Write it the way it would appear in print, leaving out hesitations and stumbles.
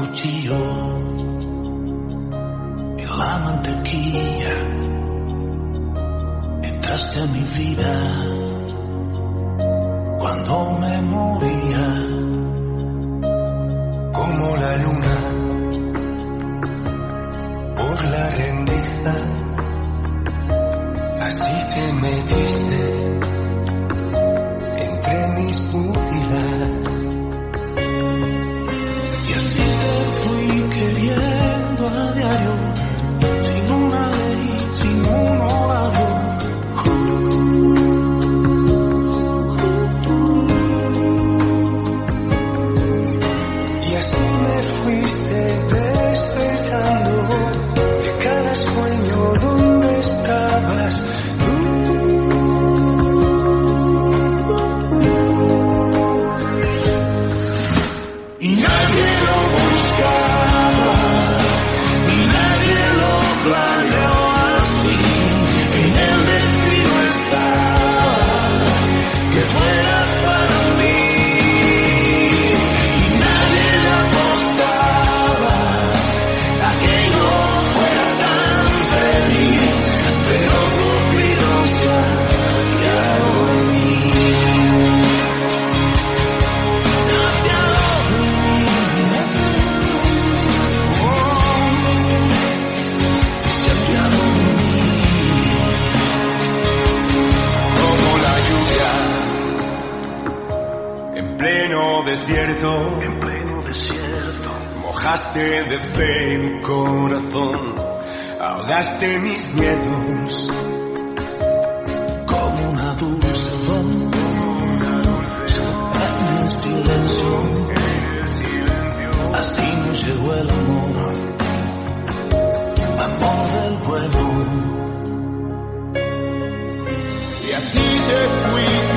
cuchillo y la mantequilla. Entraste a mi vida cuando me moría, como la luna por la rendija. Así te metiste entre mis pupilas y así te fui queriendo a diario, sin una ley, sin un horario. Y así me fuiste despertando de cada sueño donde estabas. Y nadie lo buscaba, y nadie lo planeó así. En el destino estaba que fueras para mí. Y nadie le apostaba a que yo fuera tan feliz, pero Cupido se ha apiadado de mí. En pleno desierto, mojaste de fe mi corazón, ahogaste mis miedos como una dulce voz. En el silencio, así nos llegó el amor, amor del bueno. Y así te fui